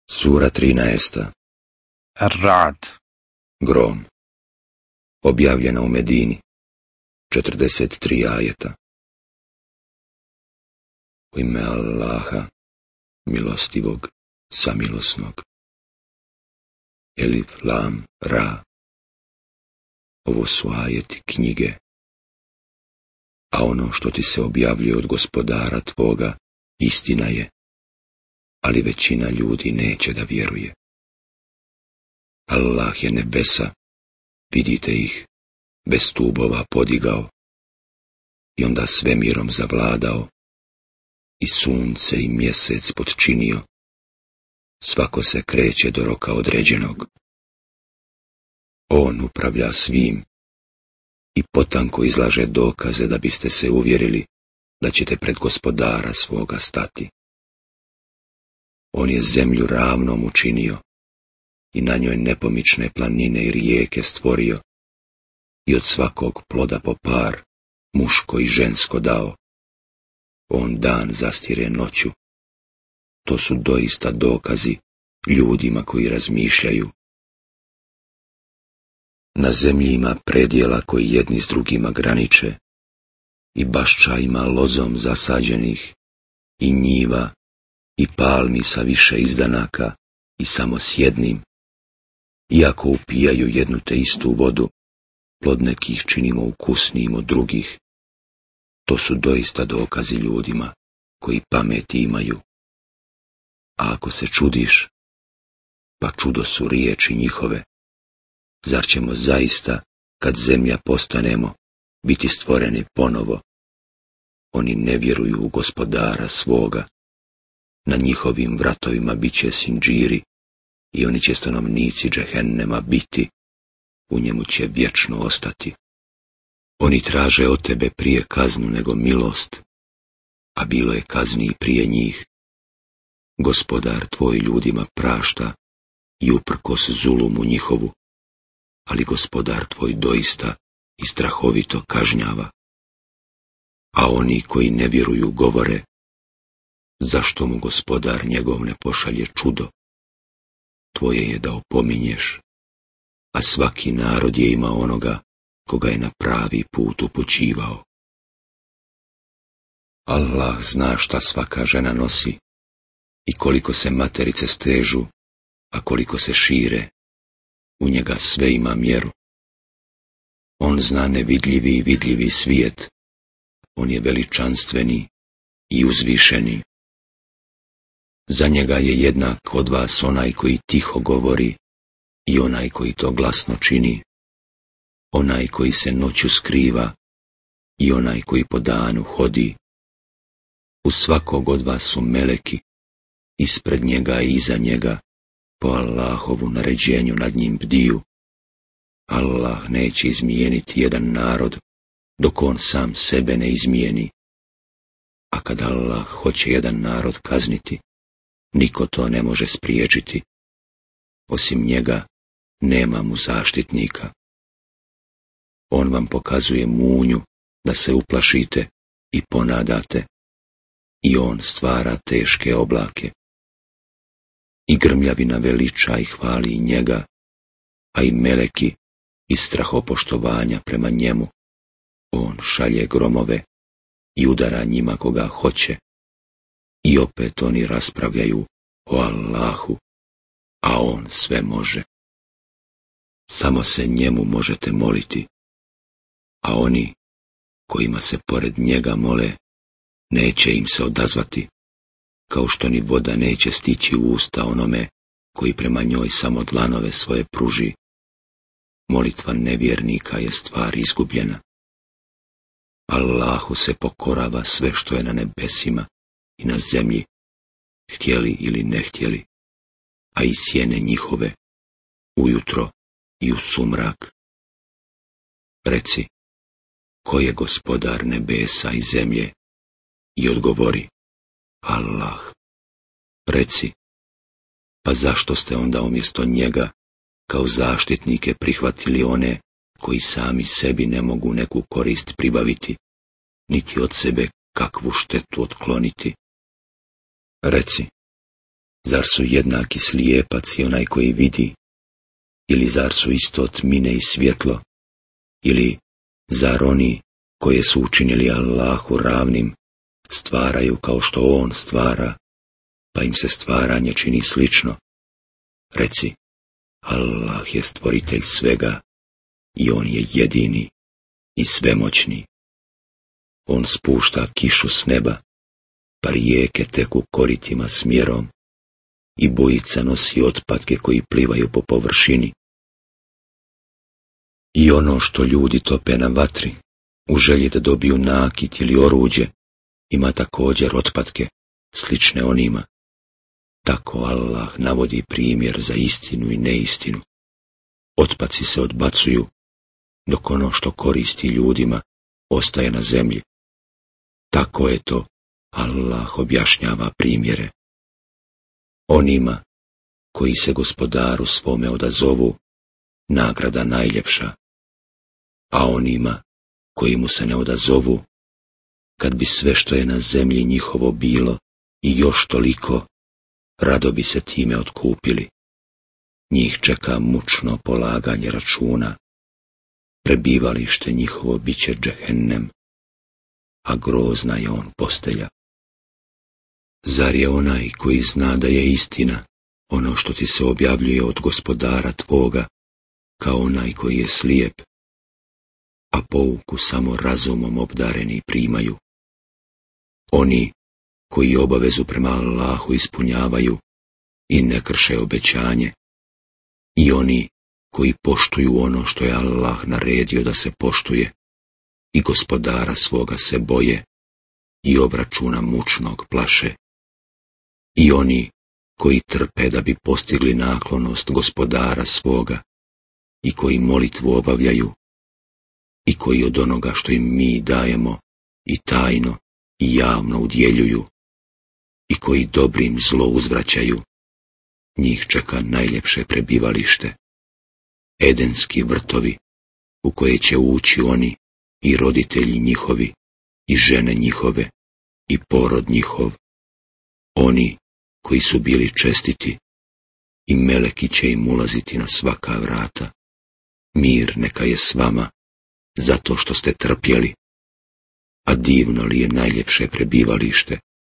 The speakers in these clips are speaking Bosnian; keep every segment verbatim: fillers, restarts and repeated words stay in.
Sura trinaesta. Ar-Ra'd. Grom. Objavljena u Medini. četrdeset tri ajeta. U ime Allaha, milostivog, samilosnog. Elif, lam, ra. Ovo su ajeti knjige. A ono što ti se objavljuje od Gospodara tvoga, istina je, ali većina ljudi neće da vjeruje. Allah je nebesa, vidite ih, bez stubova podigao i onda svemirom zavladao i sunce i mjesec potčinio. Svako se kreće do roka određenog. On upravlja svim i potanko izlaže dokaze da biste se uvjerili da ćete pred Gospodara svoga stati. On je zemlju ravnom učinio i na njoj nepomične planine i rijeke stvorio i od svakog ploda po par, muško i žensko dao. On dan zastire noću. To su doista dokazi ljudima koji razmišljaju. Na zemlji ima predjela koji jedni s drugima graniče i bašča ima lozom zasađenih i njiva i palmi sa više izdanaka i samo s jednim. Iako upijaju jednu te istu vodu, plod nekih činimo ukusnijim od drugih. To su doista dokazi ljudima koji pameti imaju. A ako se čudiš, pa čudo su riječi njihove. Zar ćemo zaista, kad zemlja postanemo, biti stvoreni ponovo? Oni ne vjeruju u Gospodara svoga. Na njihovim vratovima bit će sindžiri i oni će stanovnici džehennema biti. U njemu će vječno ostati. Oni traže od tebe prije kaznu nego milost, a bilo je kazni prije njih. Gospodar tvoj ljudima prašta i uprkos zulumu njihovu, ali Gospodar tvoj doista i strahovito kažnjava. A oni koji ne vjeruju govore, zašto mu Gospodar njegov ne pošalje čudo? Tvoje je da opominješ, a svaki narod je imao onoga koga je na pravi put upućivao. Allah zna šta svaka žena nosi i koliko se materice stežu, a koliko se šire. U njega sve ima mjeru. On zna nevidljivi i vidljivi svijet. On je veličanstveni i uzvišeni. Za njega je jednak od vas onaj koji tiho govori i onaj koji to glasno čini, onaj koji se noću skriva i onaj koji po danu hodi. U svakog od vas su meleki, ispred njega i iza njega, po Allahovu naređenju nad njim bdiju. Allah neće izmijeniti jedan narod, dok on sam sebe ne izmijeni. A kad Allah hoće jedan narod kazniti, niko to ne može spriječiti. Osim njega nema mu zaštitnika. On vam pokazuje munju da se uplašite i ponadate, i on stvara teške oblake. I grmljavina veliča i hvali njega, a i meleki iz strahopoštovanja prema njemu. On šalje gromove i udara njima koga hoće. I opet oni raspravljaju o Allahu, a on sve može. Samo se njemu možete moliti, a oni kojima se pored njega mole, neće im se odazvati, kao što ni voda neće stići u usta onome koji prema njoj samo dlanove svoje pruži. Molitva nevjernika je stvar izgubljena. Allahu se pokorava sve što je na nebesima i na zemlji, htjeli ili ne htjeli, a i sjene njihove, ujutro i u sumrak. Reci, ko je Gospodar nebesa i zemlje? I odgovori, Allah. Reci, pa zašto ste onda umjesto njega kao zaštitnike prihvatili one koji sami sebi ne mogu neku korist pribaviti, niti od sebe kakvu štetu otkloniti? Reci, Zar su jednaki slijepac i onaj koji vidi? Ili zar su isto tmine i svjetlo? Ili zar oni koje su učinili Allahu ravnim stvaraju kao što on stvara, pa im se stvaranje čini slično? Reci, Allah je stvoritelj svega i on je jedini i svemoćni. On spušta kišu s neba, pa rijeke teku koritima smjerom i bujica nosi otpadke koji plivaju po površini. I ono što ljudi tope na vatri, u želji da dobiju nakit ili oruđe, ima također otpadke, slične onima. Tako Allah navodi primjer za istinu i neistinu. Otpaci se odbacuju, dok ono što koristi ljudima ostaje na zemlji. Tako je to, Allah objašnjava primjere. Onima koji se gospodaru svome odazovu, nagrada najljepša, a onima koji mu se ne odazovu, kad bi sve što je na zemlji njihovo bilo i još toliko, rado bi se time otkupili. Njih čeka mučno polaganje računa, prebivalište njihovo bit će džehennem, a grozna je on postelja. Zar je onaj koji zna da je istina ono što ti se objavljuje od gospodara tvoga, kao onaj koji je slijep, a pouku samo razumom obdareni primaju? Oni koji obavezu prema Allahu ispunjavaju i ne krše obećanje, i oni koji poštuju ono što je Allah naredio da se poštuje, i gospodara svoga se boje i obračuna mučnog plaše, i oni koji trpe da bi postigli naklonost gospodara svoga, i koji molitvu obavljaju, i koji od onoga što im mi dajemo i tajno i javno udjeljuju, i koji dobrim zlo uzvraćaju, njih čeka najljepše prebivalište, edenski vrtovi, u koje će ući oni i roditelji njihovi, i žene njihove, i porod njihov, oni koji su bili čestiti, i meleki će im ulaziti na svaka vrata. Mir neka je s vama, zato što ste trpjeli, a divno li je najljepše prebivalište.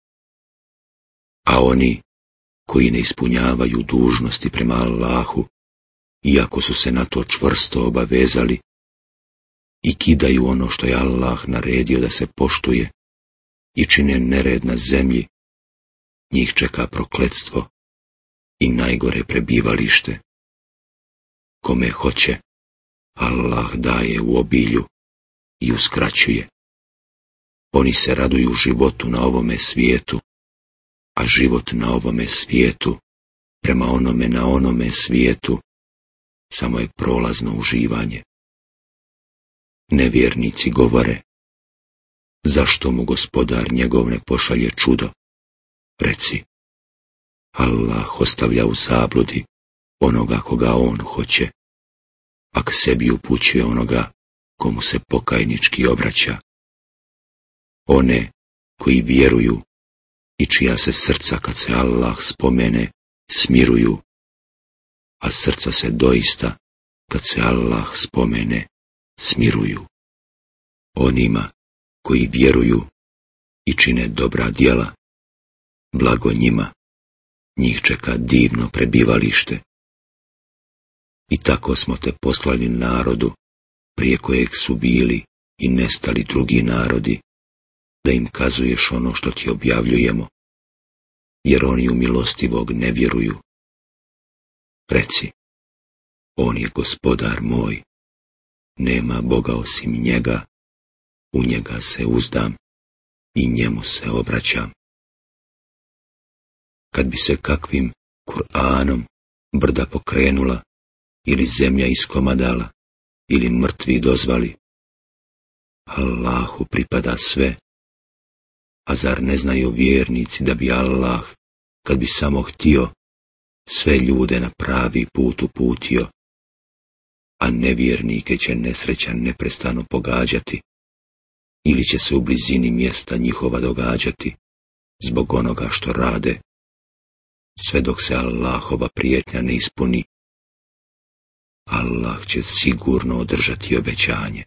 A oni koji ne ispunjavaju dužnosti prema Allahu, iako su se na to čvrsto obavezali, i kidaju ono što je Allah naredio da se poštuje, i čine nered na zemlji, njih čeka prokletstvo i najgore prebivalište. Kome hoće, Allah daje u obilju i uskraćuje. Oni se raduju životu na ovome svijetu, a život na ovome svijetu, prema onome na onome svijetu, samo je prolazno uživanje. Nevjernici govore, zašto mu gospodar njegov ne pošalje čudo? Reci, Allah ostavlja u zabludi onoga koga on hoće, a k sebi upućuje onoga komu se pokajnički obraća. One koji vjeruju i čija se srca kad se Allah spomene smiruju, a srca se doista kad se Allah spomene smiruju. Onima koji vjeruju i čine dobra djela, blago njima, njih čeka divno prebivalište. I tako smo te poslali narodu, prije kojeg su bili i nestali drugi narodi, da im kazuješ ono što ti objavljujemo, jer oni u milostivog ne vjeruju. Reci, on je gospodar moj, nema Boga osim njega, u njega se uzdam i njemu se obraćam. Kad bi se kakvim Kur'anom brda pokrenula, ili zemlja iskomadala, ili mrtvi dozvali, Allahu pripada sve, a zar ne znaju vjernici da bi Allah, kad bi samo htio, sve ljude na pravi put uputio, a nevjernike će nesreća neprestano pogađati, ili će se u blizini mjesta njihova događati, zbog onoga što rade. sve dok se Allahova prijetnja ne ispuni. Allah će sigurno održati obećanje.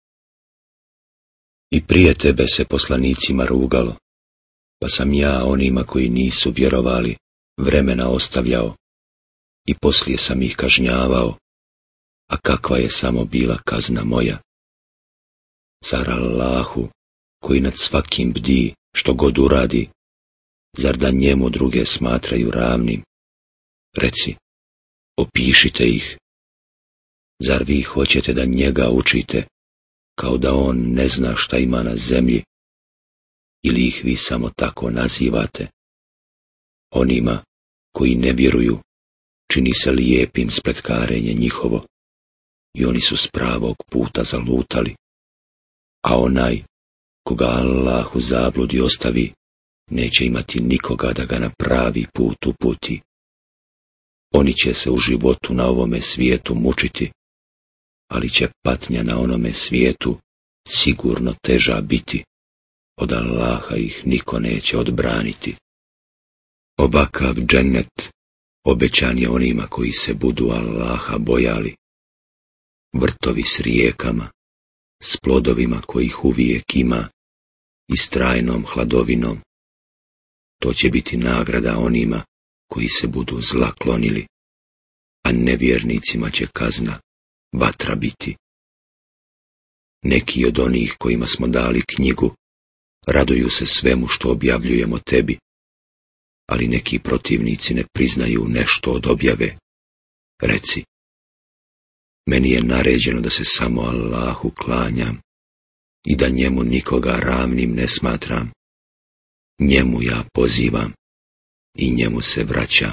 I prije tebe se poslanicima rugalo, pa sam ja onima koji nisu vjerovali vremena ostavljao i poslije sam ih kažnjavao, a kakva je samo bila kazna moja. Zar Allahu, koji nad svakim bdi što god uradi, zar da njemu druge smatraju ravnim? Reci, opišite ih. Zar vi hoćete da njega učite, kao da on ne zna šta ima na zemlji, ili ih vi samo tako nazivate? Onima koji ne vjeruju, čini se lijepim spletkarenje njihovo, i oni su s pravog puta zalutali, a onaj koga Allah u zabludi ostavi, neće imati nikoga da ga na pravi put uputi. Oni će se u životu na ovome svijetu mučiti, ali će patnja na onome svijetu sigurno teža biti. Od Allaha ih niko neće odbraniti. Ovakav džennet obećan je onima koji se budu Allaha bojali. Vrtovi s rijekama, s plodovima kojih uvijek ima i s trajnom hladovinom. To će biti nagrada onima koji se budu zla klonili, a nevjernicima će kazna, vatra biti. Neki od onih kojima smo dali knjigu raduju se svemu što objavljujemo tebi, ali neki protivnici ne priznaju nešto od objave. Reci, meni je naređeno da se samo Allahu klanjam i da njemu nikoga ravnim ne smatram. Njemu ja pozivam i njemu se vraćam.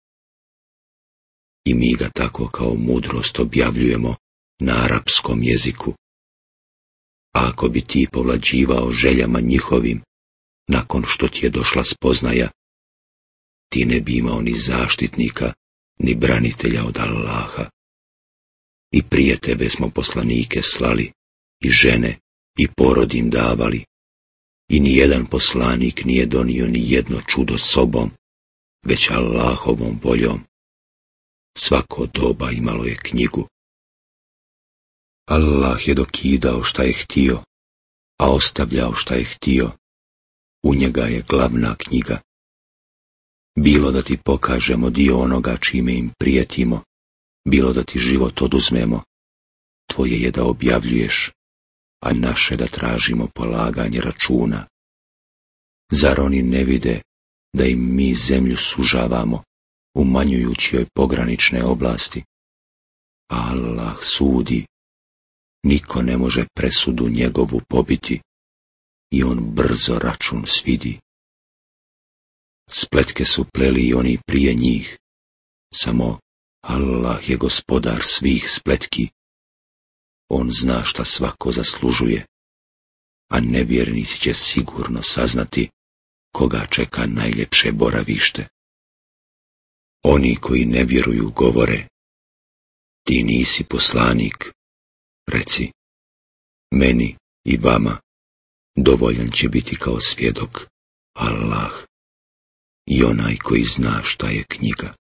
I mi ga tako kao mudrost objavljujemo na arapskom jeziku. A ako bi ti povlađivao željama njihovim, nakon što ti je došla spoznaja, ti ne bi imao ni zaštitnika, ni branitelja od Allaha. I prije tebe smo poslanike slali, i žene, i porod im davali, i nijedan poslanik nije donio ni jedno čudo sobom, već Allahovom voljom. Svako doba imalo je knjigu. Allah je dokidao šta je htio, a ostavljao šta je htio. U njega je glavna knjiga. Bilo da ti pokažemo dio onoga čime im prijetimo, bilo da ti život oduzmemo, tvoje je da objavljuješ, a naše da tražimo polaganje računa. Zar oni ne vide da im mi zemlju sužavamo, umanjujući joj pogranične oblasti? A Allah sudi, niko ne može presudu njegovu pobiti, i on brzo račun svidi. Spletke su pleli i oni prije njih, samo Allah je gospodar svih spletki. On zna šta svako zaslužuje, a nevjernici će sigurno saznati koga čeka najljepše boravište. Oni koji ne vjeruju govore, ti nisi poslanik. Reci, meni i vama dovoljan će biti kao svjedok Allah i onaj koji zna šta je knjiga.